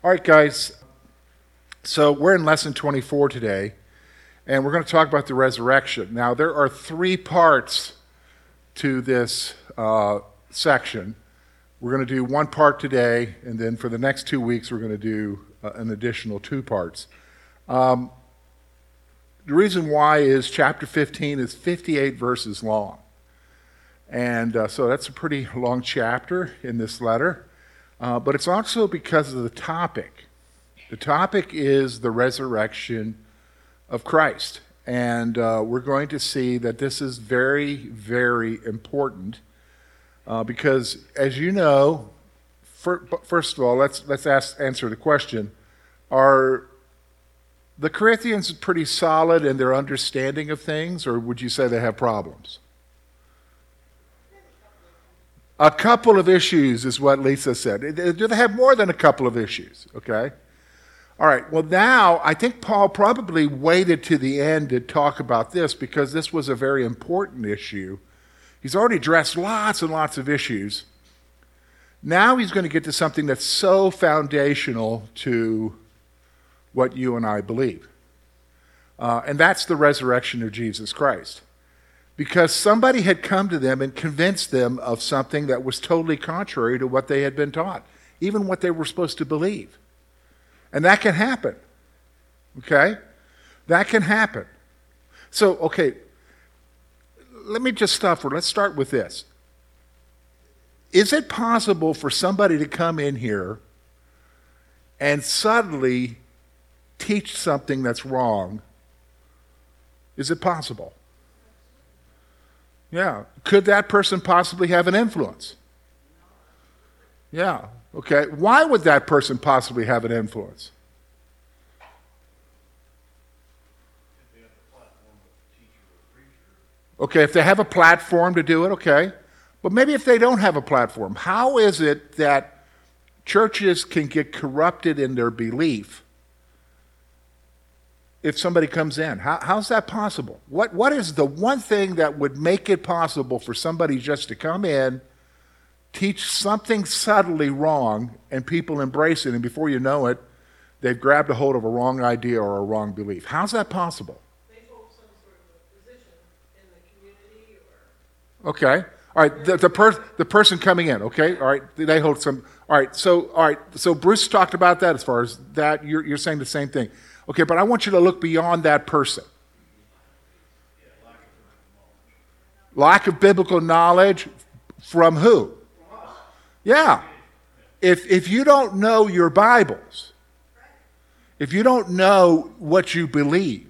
All right, guys. So we're in lesson 24 today, and we're going to talk about the resurrection. Now, there are three parts to this section. We're going to do one part today, and then for the next 2 weeks, we're going to do an additional two parts. The reason why is chapter 15 is 58 verses long. And so that's a pretty long chapter in this letter. But it's also because of the topic. The topic is the resurrection of Christ. And we're going to see that this is very, very important because, as you know, first of all, let's answer the question. Are the Corinthians pretty solid in their understanding of things, or would you say they have problems? A couple of issues is what Lisa said. Do they have more than a couple of issues? Okay. All right. Well, now I think Paul probably waited to the end to talk about this because this was a very important issue. He's already addressed lots and lots of issues. Now he's going to get to something that's so foundational to what you and I believe. And that's the resurrection of Jesus Christ. Because somebody had come to them and convinced them of something that was totally contrary to what they had been taught, even what they were supposed to believe. And that can happen. Okay? That can happen. So, okay, let me just stop for, let's start with this. Is it possible for somebody to come in here and suddenly teach something that's wrong? Is it possible? Yeah. Could that person possibly have an influence? Yeah. Okay. Why would that person possibly have an influence? Okay, if they have a platform to do it, okay. But maybe if they don't have a platform, how is it that churches can get corrupted in their belief if somebody comes in? How's that possible? What is the one thing that would make it possible for somebody just to come in, teach something subtly wrong, and people embrace it, and before you know it, they've grabbed a hold of a wrong idea or a wrong belief? How's that possible? They hold some sort of a position in the community or... Okay. All right, the person coming in, okay? All right, they hold some... All right, so Bruce talked about that as far as that. You're saying the same thing. Okay, but I want you to look beyond that person. Lack of biblical knowledge from who? Yeah. If you don't know your Bibles, if you don't know what you believe,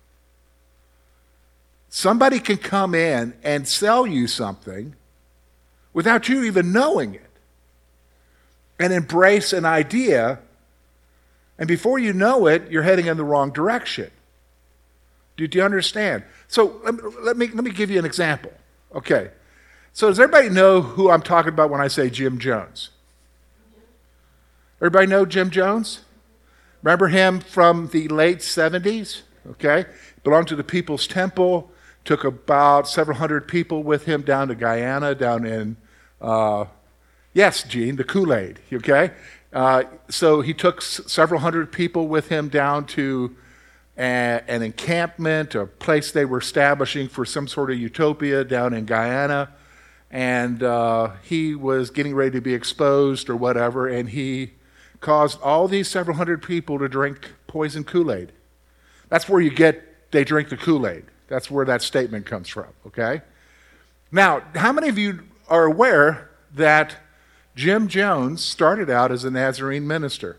somebody can come in and sell you something without you even knowing it and embrace an idea. And before you know it, you're heading in the wrong direction. Do you understand? So let me give you an example. Okay. So does everybody know who I'm talking about when I say Jim Jones? Everybody know Jim Jones? Remember him from the late 70s? Okay. Belonged to the People's Temple. Took about several hundred people with him down to Guyana, down in, yes, Gene, the Kool-Aid. Okay. So he took several hundred people with him down to an encampment, a place they were establishing for some sort of utopia down in Guyana. And he was getting ready to be exposed or whatever, and he caused all these several hundred people to drink poison Kool-Aid. That's where they drink the Kool-Aid. That's where that statement comes from, okay? Now, how many of you are aware that Jim Jones started out as a Nazarene minister?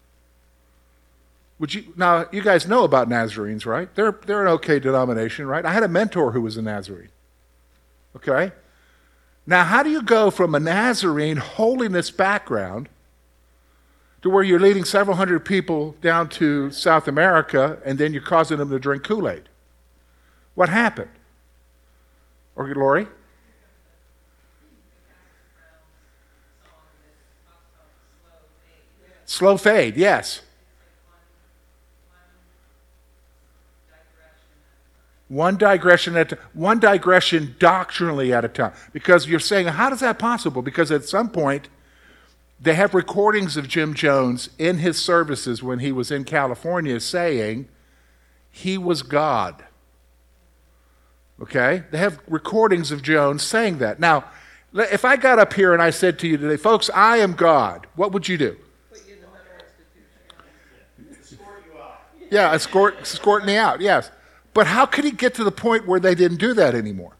Now, you guys know about Nazarenes, right? They're an okay denomination, right? I had a mentor who was a Nazarene. Okay? Now, how do you go from a Nazarene holiness background to where you're leading several hundred people down to South America and then you're causing them to drink Kool-Aid? What happened? Or Lori? Slow fade, yes. One digression doctrinally at a time. Because you're saying, how is that possible? Because at some point, They have recordings of Jim Jones in his services when he was in California saying he was God. Okay? They have recordings of Jones saying that. Now, if I got up here and I said to you today, folks, I am God, what would you do? Put you in the mental institution. Escort you out. Yeah, escort me out, yes. But how could he get to the point where they didn't do that anymore?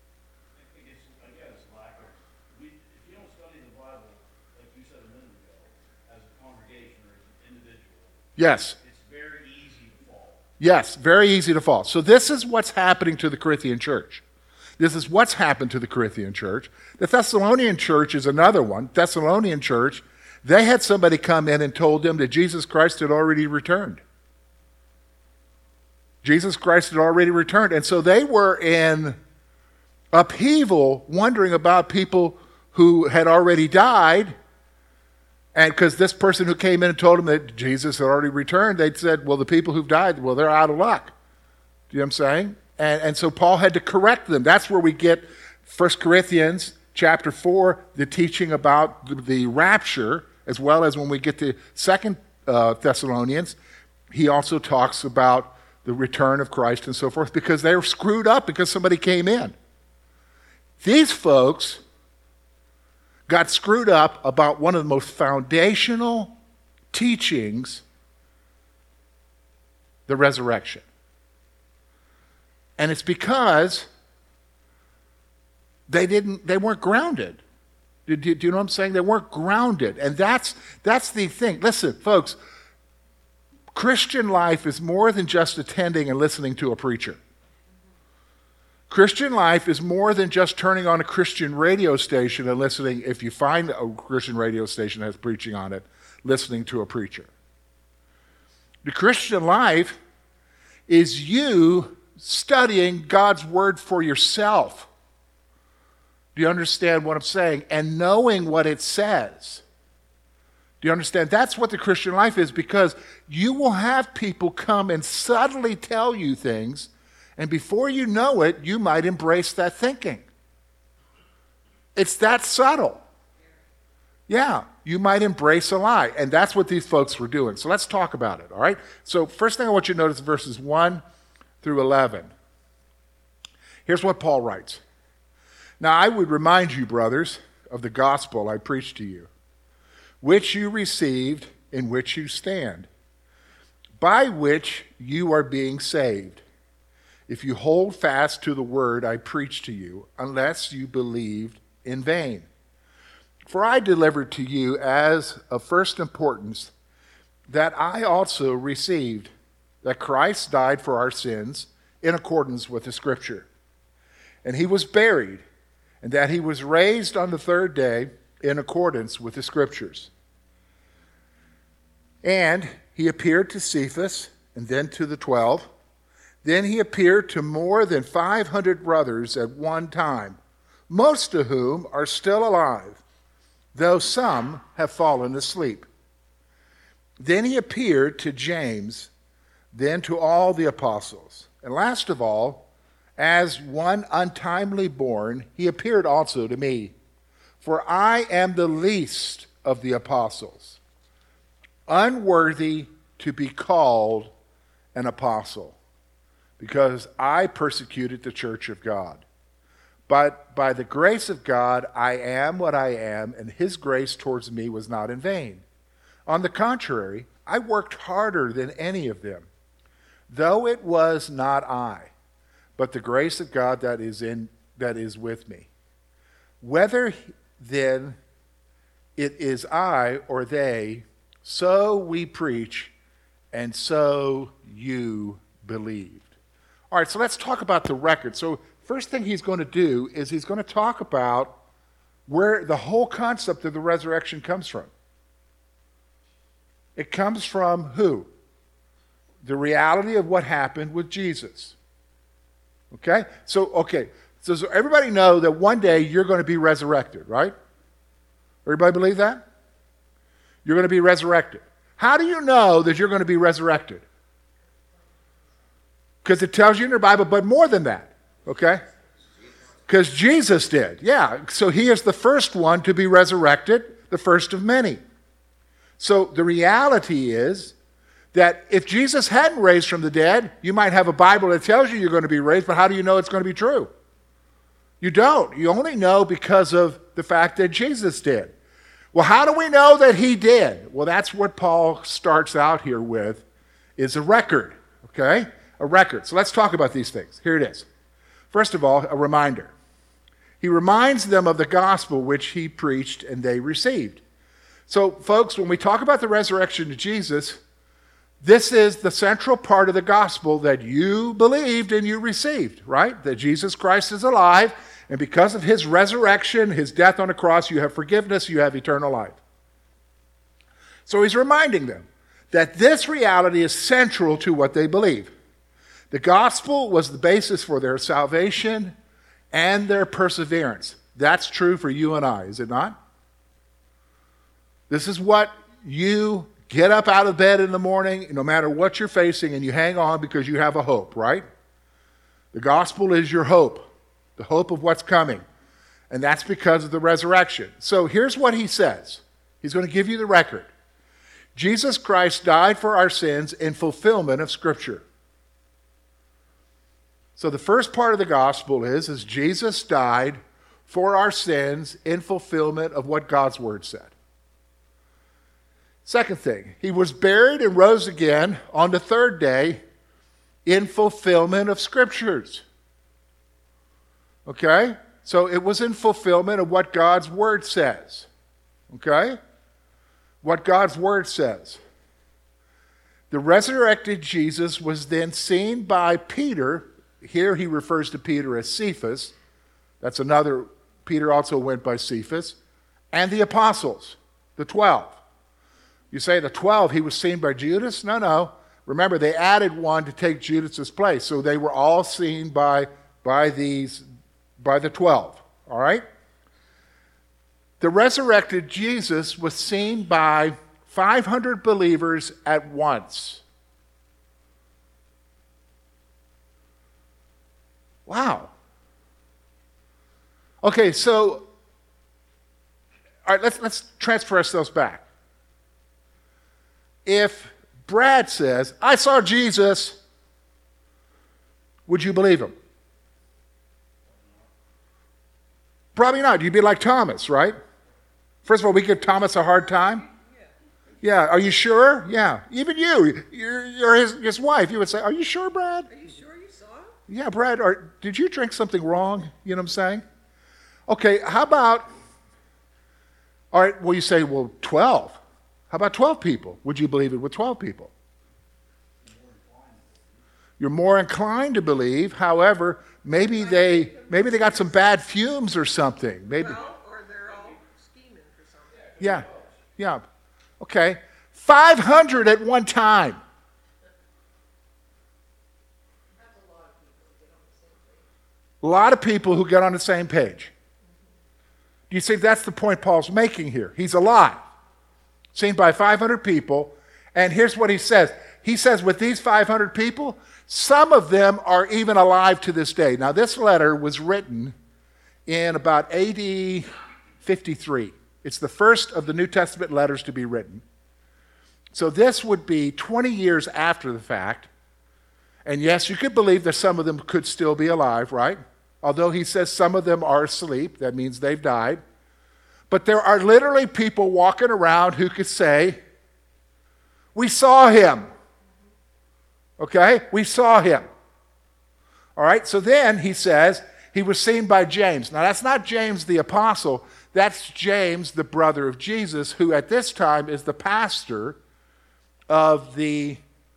It's lack of, if you don't study the Bible, like you said a minute ago, as a congregation or as an individual, Yes. it's very easy to fall. Yes, very easy to fall. So this is what's happening to the Corinthian church. This is what's happened to the Corinthian church. The Thessalonian church is another one. Thessalonian church, they had somebody come in and told them that Jesus Christ had already returned. Jesus Christ had already returned. And so they were in upheaval, wondering about people who had already died. And because this person who came in and told them that Jesus had already returned, they'd said, well, the people who've died, well, they're out of luck. Do you know what I'm saying? And so Paul had to correct them. That's where we get 1 Corinthians chapter 4, the teaching about the rapture, as well as when we get to 2 Thessalonians, he also talks about the return of Christ and so forth, because they were screwed up because somebody came in. These folks got screwed up about one of the most foundational teachings, the resurrection. And it's because they weren't grounded. Do you know what I'm saying? They weren't grounded. And that's the thing. Listen, folks, Christian life is more than just attending and listening to a preacher. Christian life is more than just turning on a Christian radio station and listening, if you find a Christian radio station that has preaching on it, listening to a preacher. The Christian life is you studying God's word for yourself. Do you understand what I'm saying? And knowing what it says. Do you understand? That's what the Christian life is, because you will have people come and subtly tell you things, and before you know it, you might embrace that thinking. It's that subtle. Yeah, you might embrace a lie, and that's what these folks were doing. So let's talk about it, all right? So first thing I want you to notice, verses 1 through 11. Here's what Paul writes. Now I would remind you, brothers, of the gospel I preached to you, which you received, in which you stand, by which you are being saved, if you hold fast to the word I preached to you, unless you believed in vain. For I delivered to you as of first importance that I also received, that Christ died for our sins in accordance with the Scripture, and he was buried, and that he was raised on the third day in accordance with the Scriptures. And he appeared to Cephas, and then to the 12. Then he appeared to more than 500 brothers at one time, most of whom are still alive, though some have fallen asleep. Then he appeared to James, then to all the apostles. And last of all, as one untimely born, he appeared also to me. For I am the least of the apostles, unworthy to be called an apostle, because I persecuted the church of God. But by the grace of God, I am what I am, and his grace towards me was not in vain. On the contrary, I worked harder than any of them, though it was not I, but the grace of God that is with me. Whether then it is I or they, so we preach, and so you believed. All right, so let's talk about the record. So first thing he's going to do is he's going to talk about where the whole concept of the resurrection comes from. It comes from who? The reality of what happened with Jesus. Okay? So everybody know that one day you're going to be resurrected, right? Everybody believe that? You're going to be resurrected. How do you know that you're going to be resurrected? Because it tells you in your Bible, but more than that, okay? Because Jesus did, yeah. So he is the first one to be resurrected. the first of many. So the reality is that if Jesus hadn't raised from the dead, you might have a Bible that tells you you're going to be raised, but how do you know it's going to be true? You don't. You only know because of the fact that Jesus did. Well, how do we know that he did? Well, that's what Paul starts out here with, is a record, okay? A record. So let's talk about these things. Here it is. First of all, a reminder. He reminds them of the gospel which he preached and they received. So, folks, when we talk about the resurrection of Jesus, this is the central part of the gospel that you believed and you received, right? That Jesus Christ is alive, and because of his resurrection, his death on the cross, you have forgiveness, you have eternal life. So he's reminding them that this reality is central to what they believe. The gospel was the basis for their salvation and their perseverance. That's true for you and I, is it not? This is what you get up out of bed in the morning, no matter what you're facing, and you hang on because you have a hope, right? The gospel is your hope, the hope of what's coming. And that's because of the resurrection. So here's what he says. He's going to give you the record. Jesus Christ died for our sins in fulfillment of Scripture. So the first part of the gospel is Jesus died for our sins in fulfillment of what God's word said. Second thing, he was buried and rose again on the third day in fulfillment of Scriptures. Okay? So it was in fulfillment of what God's word says. Okay? What God's word says. The resurrected Jesus was then seen by Peter. Here he refers to Peter as Cephas. That's another, Peter also went by Cephas. And the apostles, the 12. You say the 12, he was seen by Judas? No. Remember, they added one to take Judas's place. So they were all seen by the 12. All right? The resurrected Jesus was seen by 500 believers at once. Wow. Okay, so, all right, let's transfer ourselves back. If Brad says, I saw Jesus, would you believe him? Probably not. You'd be like Thomas, right? First of all, we give Thomas a hard time. Yeah, are you sure? Yeah. Even you're his wife. You would say, are you sure, Brad? Are you sure you saw him? Yeah, Brad, did you drink something wrong? You know what I'm saying? Okay, how about, all right, well, you say, well, 12. How about 12 people? Would you believe it with 12 people? You're more inclined to believe. However, maybe they got some bad fumes or something. Maybe. Well, or they're all scheming for something. Yeah. Okay. 500 at one time. That's a lot of people who get on the same page. A lot of people who get on the same page. Do you see that's the point Paul's making here? He's alive, seen by 500 people, and here's what he says. He says with these 500 people, some of them are even alive to this day. Now, this letter was written in about AD 53. It's the first of the New Testament letters to be written. So this would be 20 years after the fact. And yes, you could believe that some of them could still be alive, right? Although he says some of them are asleep, that means they've died. But there are literally people walking around who could say, we saw him. Okay? We saw him. All right? So then he says he was seen by James. Now that's not James the apostle. That's James, the brother of Jesus, who at this time is the pastor of the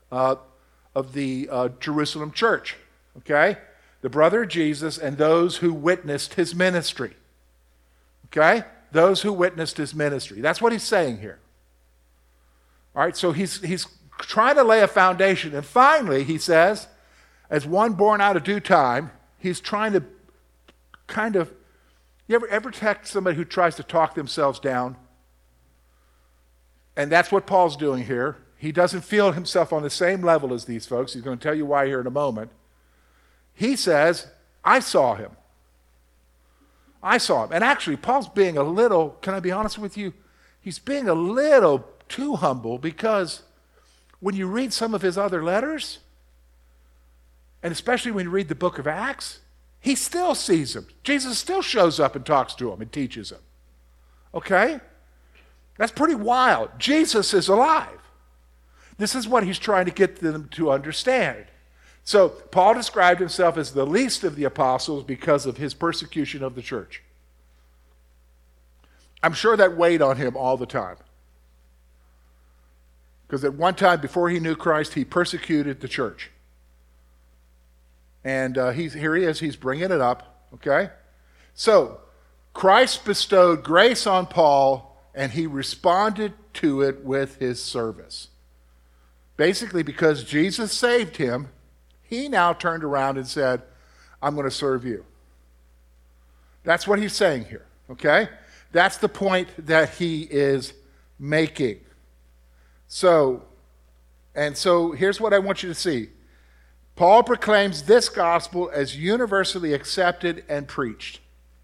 Jerusalem church. Okay? The brother of Jesus and those who witnessed his ministry. Okay? Those who witnessed his ministry. That's what he's saying here. All right, so he's trying to lay a foundation. And finally, he says, as one born out of due time, he's trying to kind of, you ever text somebody who tries to talk themselves down? And that's what Paul's doing here. He doesn't feel himself on the same level as these folks. He's going to tell you why here in a moment. He says, I saw him. I saw him. And actually, Paul's being a little, can I be honest with you? he's being a little too humble, because when you read some of his other letters, and especially when you read the book of Acts, he still sees him. Jesus still shows up and talks to him and teaches him. Okay? That's pretty wild. Jesus is alive. This is what he's trying to get them to understand. So Paul described himself as the least of the apostles because of his persecution of the church. I'm sure that weighed on him all the time. Because at one time before he knew Christ, he persecuted the church. And here he is, he's bringing it up, okay? So, Christ bestowed grace on Paul, and he responded to it with his service. Basically, because Jesus saved him, he now turned around and said, I'm going to serve you. That's what he's saying here, okay? That's the point that he is making. So here's what I want you to see. Paul proclaims this gospel as universally accepted and preached.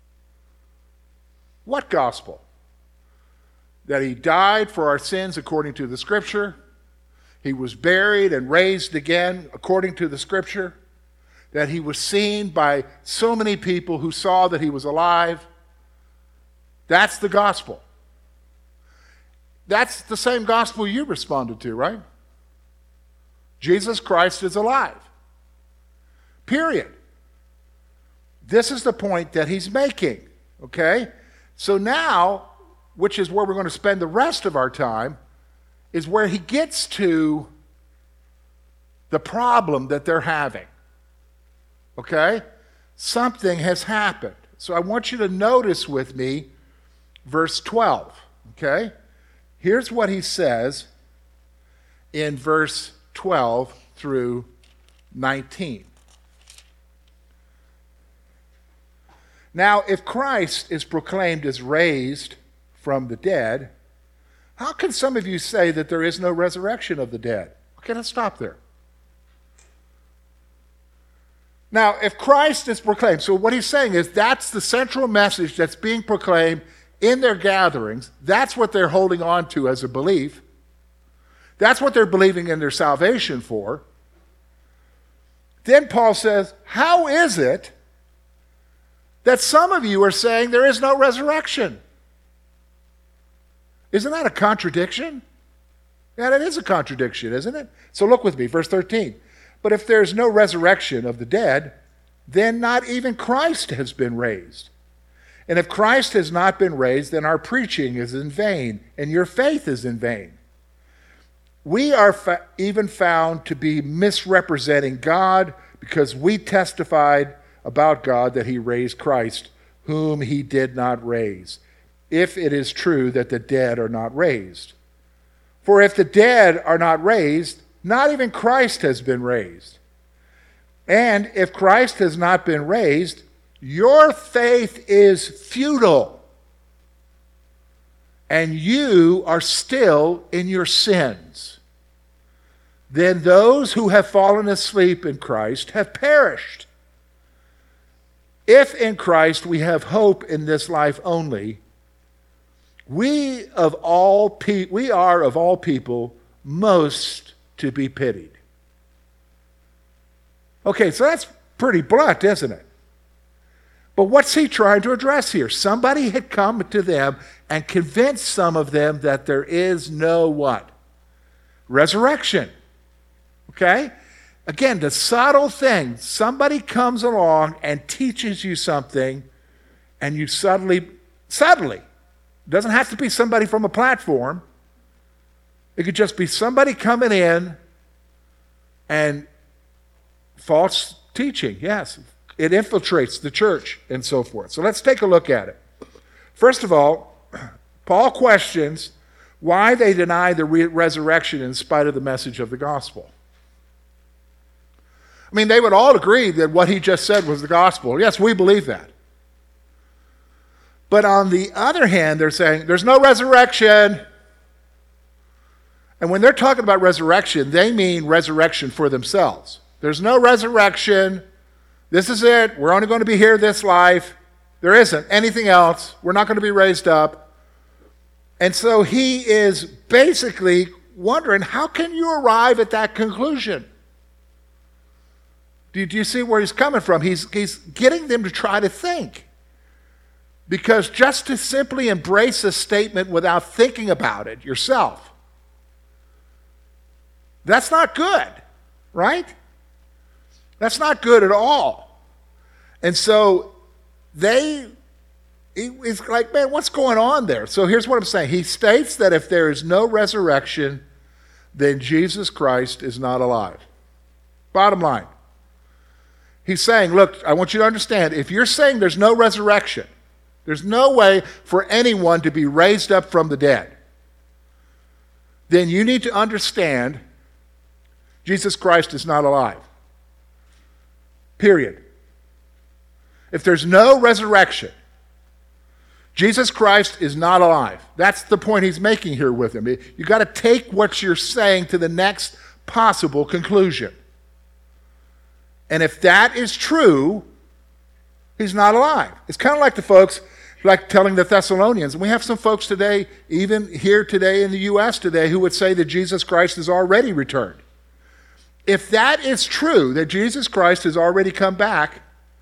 What gospel? That he died for our sins according to the Scripture. He was buried and raised again according to the Scripture. That he was seen by so many people who saw that he was alive. That's the gospel. That's the same gospel you responded to, right? Jesus Christ is alive. Period. This is the point that he's making, okay? So now, which is where we're going to spend the rest of our time, is where he gets to the problem that they're having, okay? Something has happened. So I want you to notice with me verse 12, okay? Here's what he says in verse 12 through 19. Now, if Christ is proclaimed as raised from the dead, how can some of you say that there is no resurrection of the dead? Okay, let's stop there. Now, if Christ is proclaimed, so what he's saying is that's the central message that's being proclaimed in their gatherings. That's what they're holding on to as a belief. That's what they're believing in their salvation for. Then Paul says, how is it that some of you are saying there is no resurrection? Isn't that a contradiction? Yeah, that is a contradiction, isn't it? So look with me, verse 13. But if there is no resurrection of the dead, then not even Christ has been raised. And if Christ has not been raised, then our preaching is in vain, and your faith is in vain. We are even found to be misrepresenting God, because we testified about God that he raised Christ, whom he did not raise, if it is true that the dead are not raised. For if the dead are not raised, not even Christ has been raised. And if Christ has not been raised, your faith is futile, and you are still in your sins. Then those who have fallen asleep in Christ have perished. If in Christ we have hope in this life only, we are of all people most to be pitied. Okay, so that's pretty blunt, isn't it? But what's he trying to address here? Somebody had come to them and convinced some of them that there is no what? Resurrection. Okay? Again, the subtle thing. Somebody comes along and teaches you something, and you suddenly, it doesn't have to be somebody from a platform. It could just be somebody coming in and false teaching, yes. It infiltrates the church and so forth. So let's take a look at it. First of all, Paul questions why they deny the resurrection in spite of the message of the gospel. I mean, they would all agree that what he just said was the gospel. Yes, we believe that. But on the other hand, they're saying there's no resurrection. And when they're talking about resurrection, they mean resurrection for themselves. There's no resurrection. This is it. We're only going to be here this life. There isn't anything else. We're not going to be raised up. And so he is basically wondering, how can you arrive at that conclusion? Do you see where he's coming from? He's getting them to try to think. Because just to simply embrace a statement without thinking about it yourself, that's not good, right? That's not good at all. And so it's like, man, what's going on there? So here's what I'm saying. He states that if there is no resurrection, then Jesus Christ is not alive. Bottom line. He's saying, look, I want you to understand, if you're saying there's no resurrection, there's no way for anyone to be raised up from the dead, then you need to understand Jesus Christ is not alive. Period. If there's no resurrection, Jesus Christ is not alive. That's the point he's making here with him. You've got to take what you're saying to the next possible conclusion. And if that is true, he's not alive. It's kind of like the folks, like telling the Thessalonians. And we have some folks today, even here today in the U.S. today, who would say that Jesus Christ has already returned. If that is true, that Jesus Christ has already come back,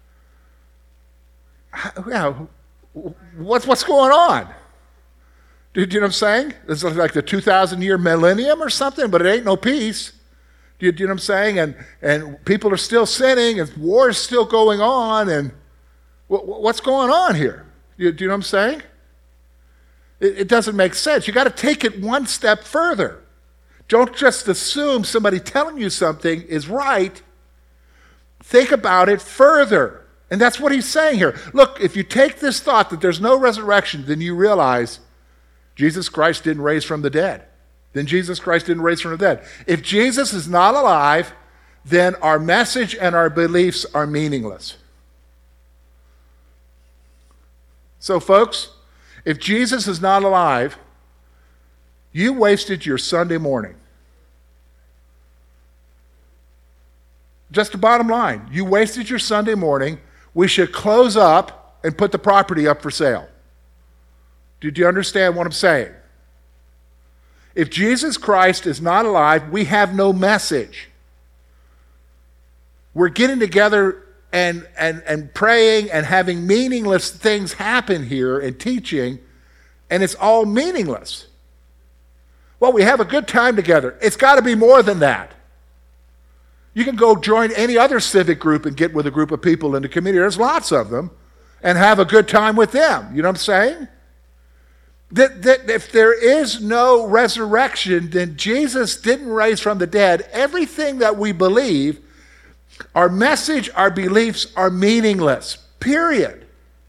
what's going on? Do you know what I'm saying? It's like the 2,000-year millennium or something, but it ain't no peace. Do you know what I'm saying? And people are still sinning, and war is still going on, and what's going on here? Do you know what I'm saying? It doesn't make sense. You got to take it one step further. Don't just assume somebody telling you something is right. Think about it further. And that's what he's saying here. Look, if you take this thought that there's no resurrection, then you realize Jesus Christ didn't raise from the dead. Then Jesus Christ didn't raise from the dead. If Jesus is not alive, then our message and our beliefs are meaningless. So, folks, if Jesus is not alive, you wasted your Sunday morning. Just the bottom line. You wasted your Sunday morning. We should close up and put the property up for sale. Do you understand what I'm saying? If Jesus Christ is not alive, we have no message. We're getting together and praying and having meaningless things happen here and teaching, and it's all meaningless. Well, we have a good time together. It's got to be more than that. You can go join any other civic group and get with a group of people in the community. There's lots of them, and have a good time with them. You know what I'm saying? That if there is no resurrection, then Jesus didn't raise from the dead. Everything that we believe, our message, our beliefs are meaningless. Period.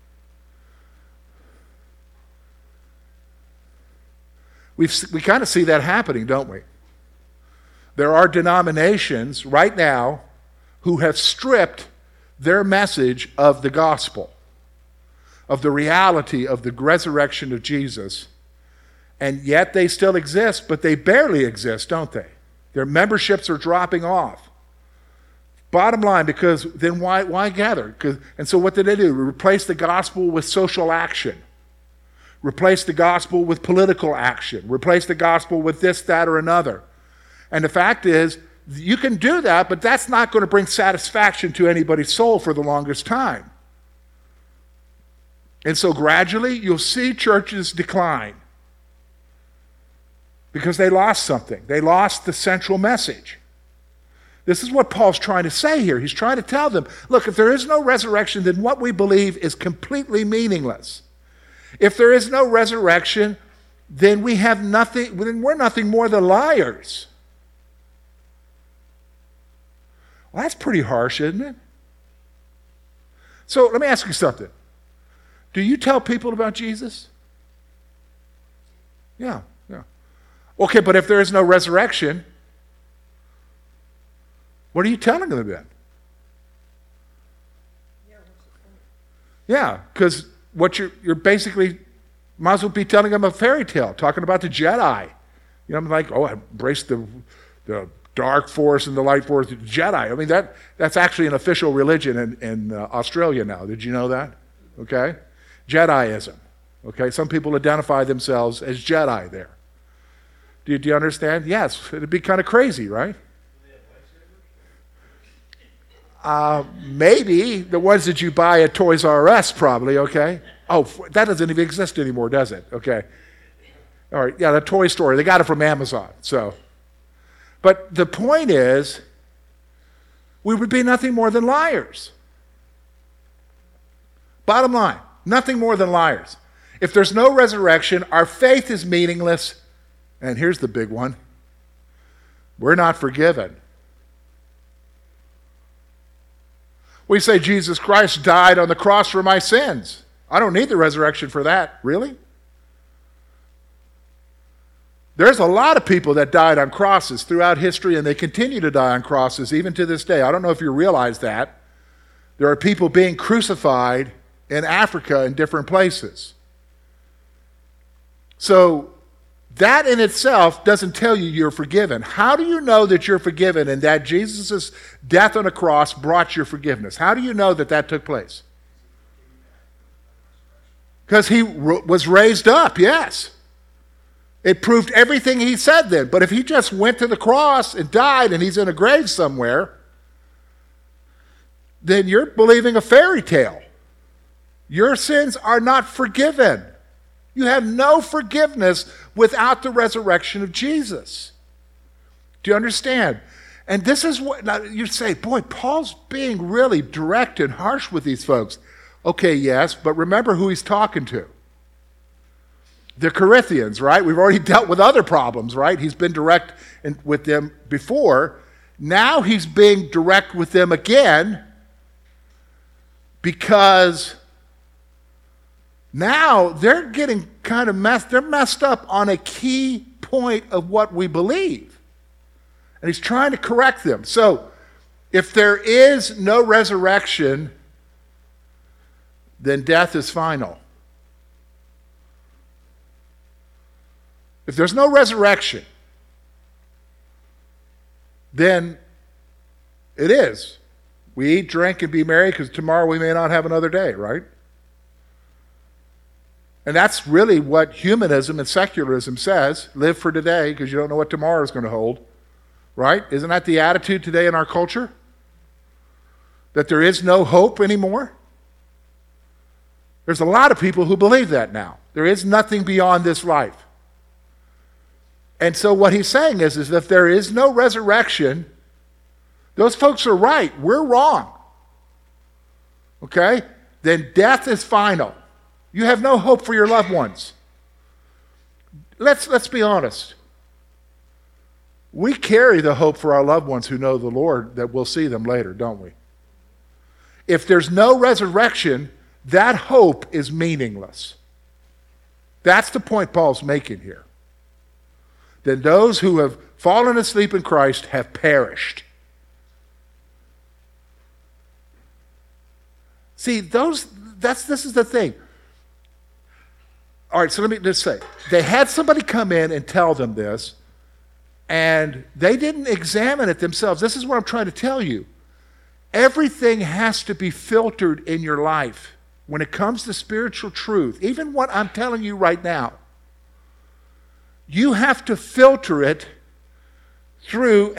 We kind of see that happening, don't we? There are denominations right now who have stripped their message of the gospel, of the reality of the resurrection of Jesus, and yet they still exist, but they barely exist, don't they? Their memberships are dropping off. Bottom line, because then why gather? And so what did they do? Replace the gospel with social action. Replace the gospel with political action. Replace the gospel with this, that, or another. And the fact is, you can do that, but that's not going to bring satisfaction to anybody's soul for the longest time. And so gradually, you'll see churches decline because they lost something. They lost the central message. This is what Paul's trying to say here. He's trying to tell them, look, if there is no resurrection, then what we believe is completely meaningless. If there is no resurrection, then we have nothing, then we're nothing more than liars. Well, that's pretty harsh, isn't it? So let me ask you something. Do you tell people about Jesus? Yeah. Okay, but if there is no resurrection, what are you telling them then? Yeah, because what you're basically might as well be telling them a fairy tale, talking about the Jedi. You know, like, I embrace the dark force and the light force, the Jedi. I mean, that's actually an official religion in Australia now. Did you know that? Okay? Jediism. Okay, some people identify themselves as Jedi there. Do you understand? Yes, it'd be kind of crazy, right? Maybe the ones that you buy at Toys R Us, probably. Okay. Oh, that doesn't even exist anymore, does it? Okay. All right. Yeah, the toy store. They got it from Amazon. So, but the point is, we would be nothing more than liars. Bottom line, nothing more than liars. If there's no resurrection, our faith is meaningless. And here's the big one: we're not forgiven. We say Jesus Christ died on the cross for my sins. I don't need the resurrection for that. Really? There's a lot of people that died on crosses throughout history, and they continue to die on crosses even to this day. I don't know if you realize that. There are people being crucified in Africa in different places. So that in itself doesn't tell you you're forgiven. How do you know that you're forgiven and that Jesus' death on a cross brought your forgiveness? How do you know that that took place? Because he was raised up, yes. It proved everything he said then. But if he just went to the cross and died and he's in a grave somewhere, then you're believing a fairy tale. Your sins are not forgiven. You have no forgiveness without the resurrection of Jesus. Do you understand? And this is what, now you say, boy, Paul's being really direct and harsh with these folks. Okay, yes, but remember who he's talking to. The Corinthians, right? We've already dealt with other problems, right? He's been direct with them before. Now he's being direct with them again because now they're getting kind of messed up on a key point of what we believe. And he's trying to correct them. So, if there is no resurrection, then death is final. If there's no resurrection, then it is. We eat, drink, and be merry because tomorrow we may not have another day, right? And that's really what humanism and secularism says. Live for today because you don't know what tomorrow is going to hold. Right? Isn't that the attitude today in our culture? That there is no hope anymore? There's a lot of people who believe that now. There is nothing beyond this life. And so what he's saying is if there is no resurrection, those folks are right. We're wrong. Okay? Then death is final. You have no hope for your loved ones. Let's be honest. We carry the hope for our loved ones who know the Lord that we'll see them later, don't we? If there's no resurrection, that hope is meaningless. That's the point Paul's making here. Then those who have fallen asleep in Christ have perished. See, this is the thing. All right, so let me just say, they had somebody come in and tell them this, and they didn't examine it themselves. This is what I'm trying to tell you. Everything has to be filtered in your life when it comes to spiritual truth. Even what I'm telling you right now. You have to filter it through